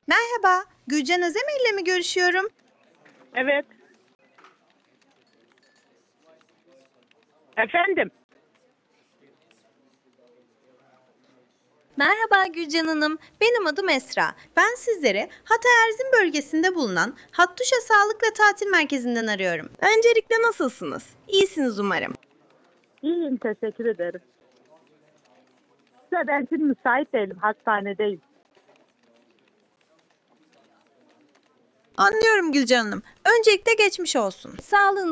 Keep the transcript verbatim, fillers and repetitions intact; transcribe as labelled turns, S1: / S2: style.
S1: Merhaba, Gülcan Özdemir ile mi görüşüyorum?
S2: Evet. Efendim.
S1: Merhaba Gülcan Hanım, benim adım Esra. Ben sizleri Hatay Erzin bölgesinde bulunan Hattuşa Sağlık ve Tatil Merkezi'nden arıyorum. Öncelikle nasılsınız? İyisiniz umarım.
S2: İyiyim, teşekkür ederim. Size ben şimdi müsait değilim. Hastanedeyim.
S1: Anlıyorum Gülcan Hanım. Öncelikle geçmiş olsun. Sağlığınız